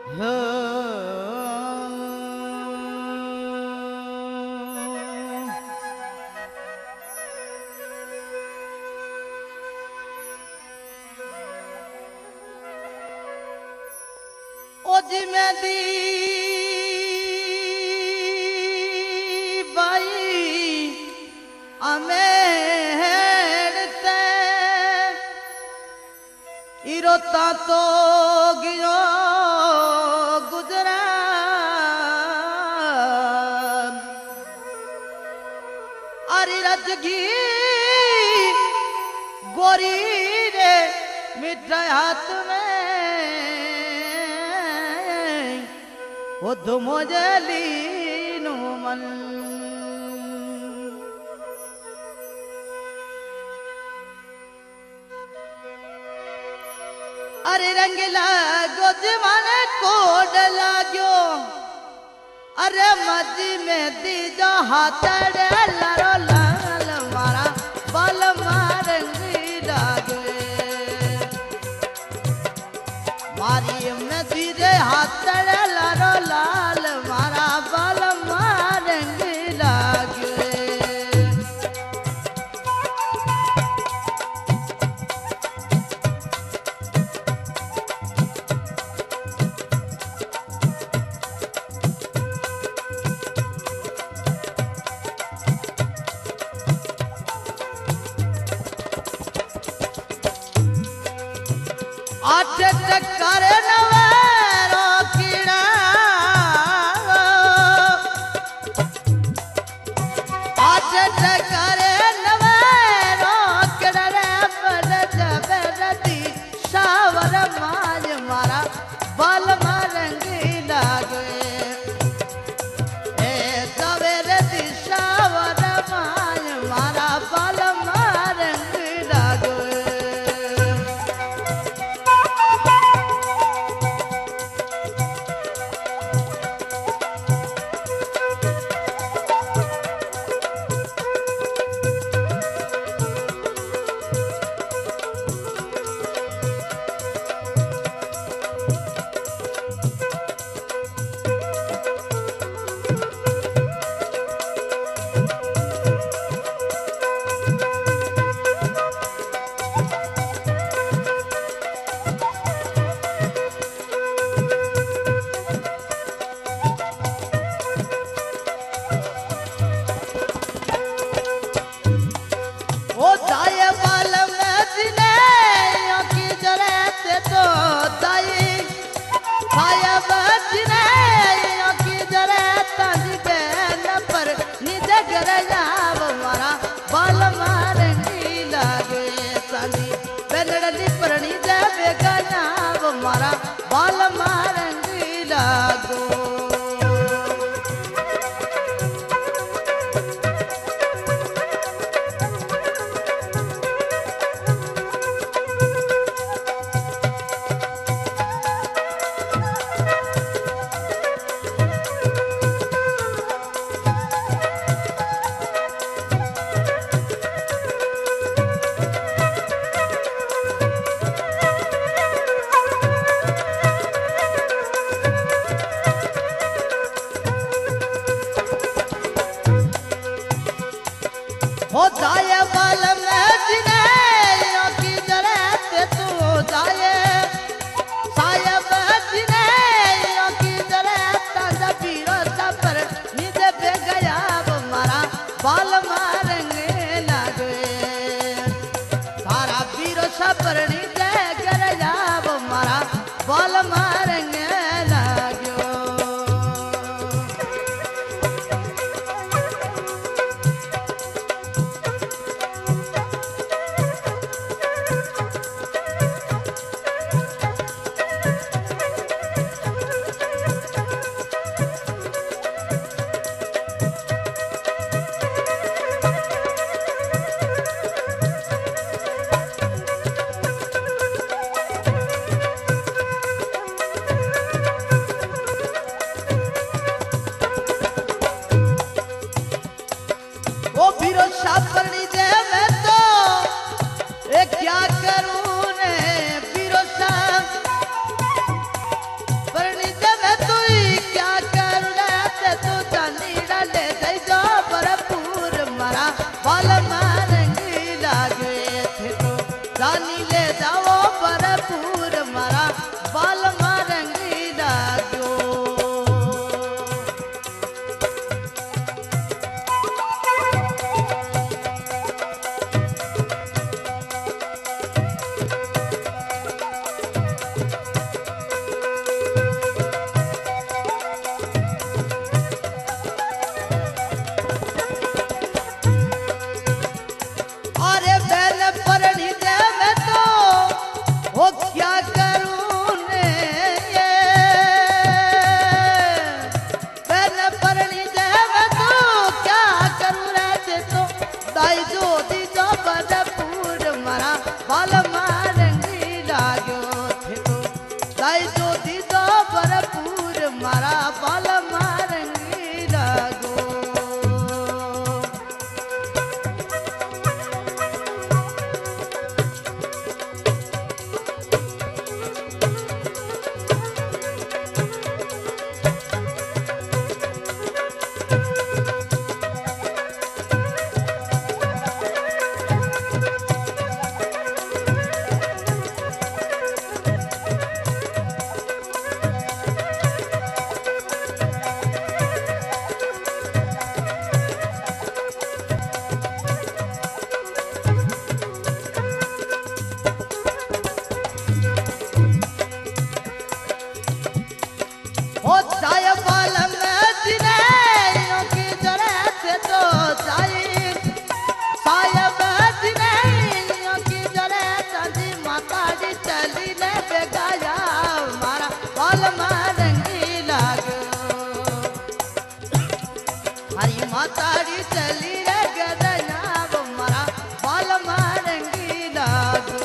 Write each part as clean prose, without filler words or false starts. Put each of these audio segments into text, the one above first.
ओ जी मैं दी बाई अमेड़ते इरोता तो गियो गुजरा अरे रजगी गोरी रे मिठा हाथ में वो धुमोजली नु मन अरे रंग लागो जमाने कोड लागो अरे मजी में दी जो हाथ लारो लाल मारा बल मारंगी लागे मारी में दी जे हाथ लारो लाल मारा बल मारंगी लागे आठ टक्कर नवेरो कीड़ा आठ टक्कर नवेरो कीड़ा रे बड़ जबरदी सावर माज मारा बाल मारंगी लागे ए जबरदी सावर माज मारा बाल मारंगी लागे मारा बाल मारंगी लागो हो जाए बाल में जिने की जरूरत तू जाए सायब जिने की जरूरत जबीरो सफर निजे पे गया मारा बाल मारंगे लागे सारा बीरो सफर निजे गया मारा बाल मारंगे लागो जाओ भरपूर मारा बाल मारंगी लाग्यो। मातारी चली रे गदना मारा बाल मारंगी लागो।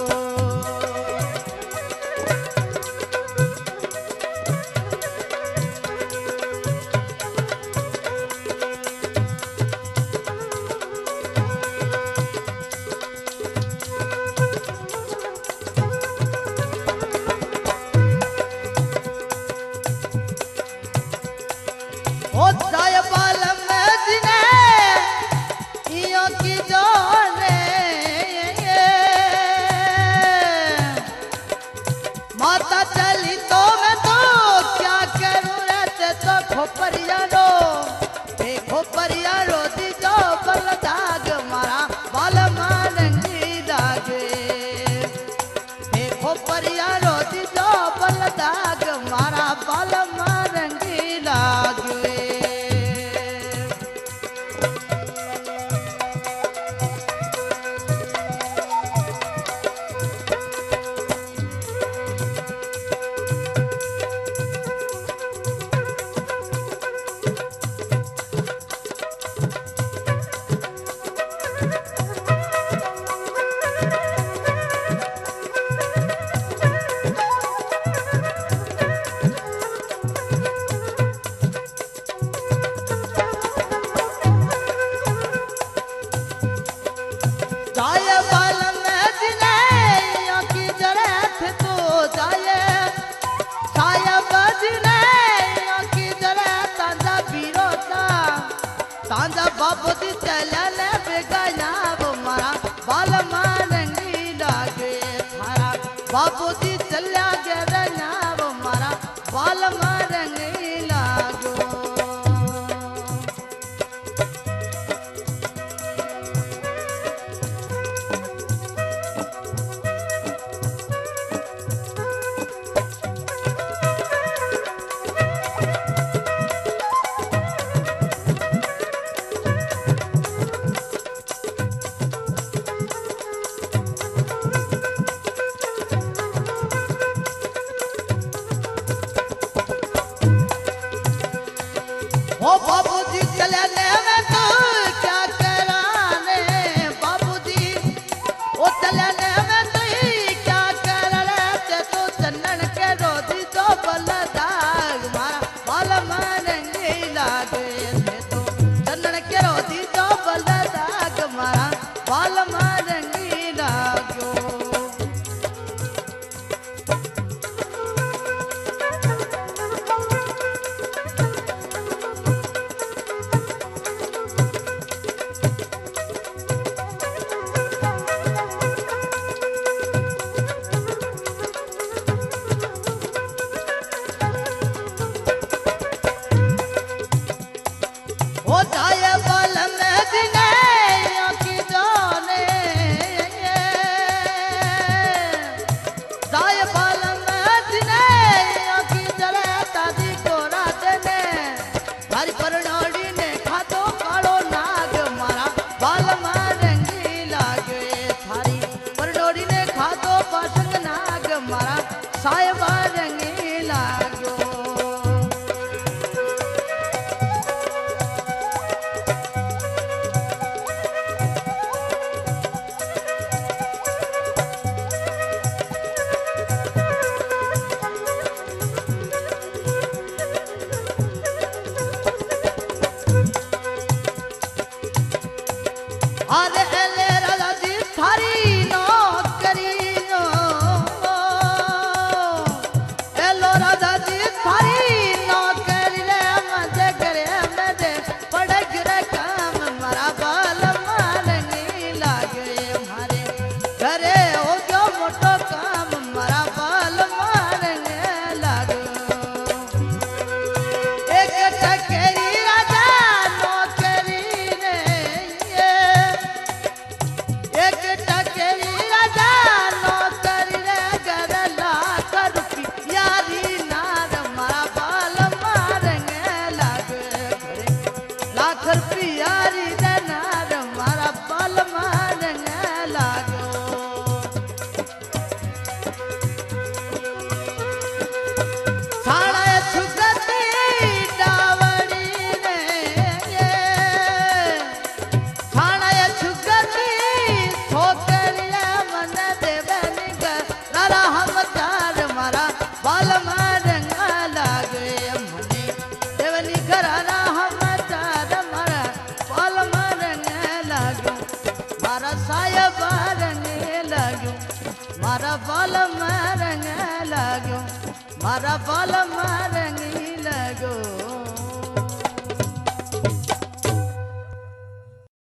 ओ जाय बाल माता चली तो मैं तो क्या करूं रहते तो खोपरियारो देखो परियारो दी जो बल दाग मारा बाल मारंगी दागे। देखो परियारो दी जो बल दाग मारा बाल मारंगी लागे। सांझा बाबू दी चलने बेगाना वो मारा बाल मारंगी लागे थारा बाबू दी चला गया वो मारा बाल मारंगी लागो। मारा बाल में रंग लगो, मारा बाल में रंग लगो।